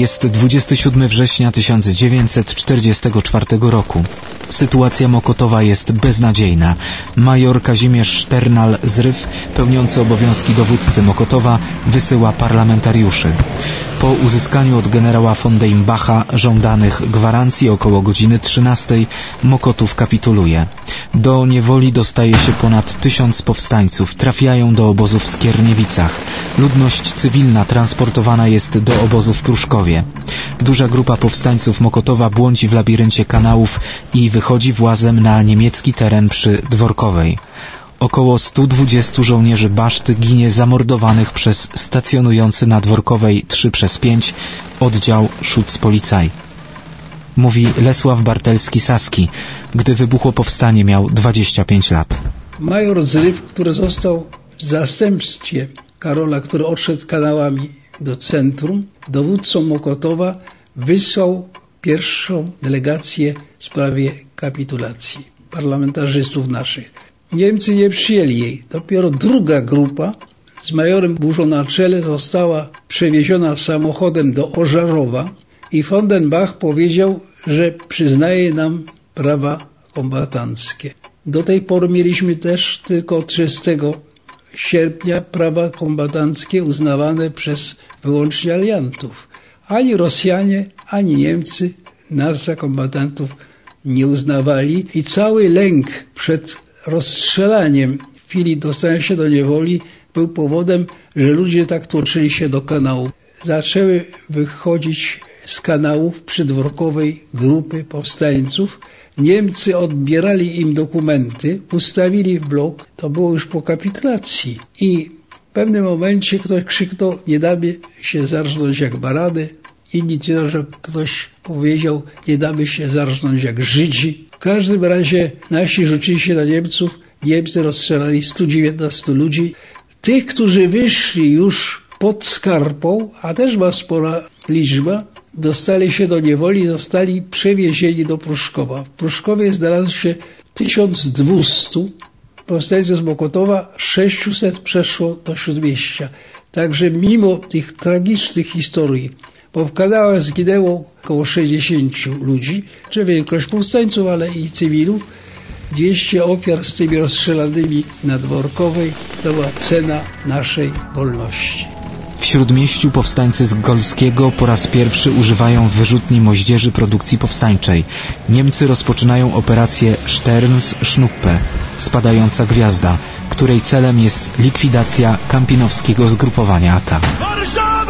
Jest 27 września 1944 roku. Sytuacja Mokotowa jest beznadziejna. Major Kazimierz Szternal-Zryw, pełniący obowiązki dowódcy Mokotowa, wysyła parlamentariuszy. Po uzyskaniu od generała von Deimbacha żądanych gwarancji około godziny 13 Mokotów kapituluje. Do niewoli dostaje się ponad 1000 powstańców. Trafiają do obozu w Skierniewicach. Ludność cywilna transportowana jest do obozu w Pruszkowie. Duża grupa powstańców Mokotowa błądzi w labiryncie kanałów i wychodzi włazem na niemiecki teren przy Dworkowej. Około 120 żołnierzy Baszty ginie zamordowanych przez stacjonujący na Dworkowej 3/5 oddział Schutzpolizei. Mówi Lesław Bartelski-Saski. Gdy wybuchło powstanie, miał 25 lat. Major Zryw, który został w zastępstwie Karola, który odszedł kanałami do centrum, dowódcą Mokotowa, wysłał pierwszą delegację w sprawie kapitulacji parlamentarzystów naszych. Niemcy nie przyjęli jej. Dopiero druga grupa z majorem Burzą na czele została przewieziona samochodem do Ożarowa i von Deimbath powiedział, że przyznaje nam prawa kombatanckie. Do tej pory mieliśmy też tylko 30 sierpnia prawa kombatanckie uznawane przez wyłącznie aliantów. Ani Rosjanie, ani Niemcy nas za kombatantów nie uznawali i cały lęk przed rozstrzelaniem w chwili dostania się do niewoli był powodem, że ludzie tak tłoczyli się do kanału. Zaczęły wychodzić z kanałów przydworkowej grupy powstańców. Niemcy odbierali im dokumenty, ustawili w blok. To było już po kapitulacji. I w pewnym momencie ktoś krzyknął: nie damy się zarżnąć jak barany. Inni że ktoś powiedział: nie damy się zarżnąć jak Żydzi. W każdym razie nasi rzucili się na Niemców. Niemcy rozstrzelali 119 ludzi. Tych, którzy wyszli już pod Skarpą, a też była spora liczba, dostali się do niewoli, zostali przewiezieni do Pruszkowa. W Pruszkowie znalazło się 1200 powstańców z Mokotowa, 600 przeszło do Śródmieścia. Także mimo tych tragicznych historii, bo w kanałach zginęło około 60 ludzi, czy większość powstańców, ale i cywilów, 200 ofiar z tymi rozstrzelanymi na Dworkowej, to była cena naszej wolności. W Śródmieściu powstańcy z Golskiego po raz pierwszy używają wyrzutni moździerzy produkcji powstańczej. Niemcy rozpoczynają operację Sterns-Schnuppe, spadająca gwiazda, której celem jest likwidacja kampinowskiego zgrupowania AK.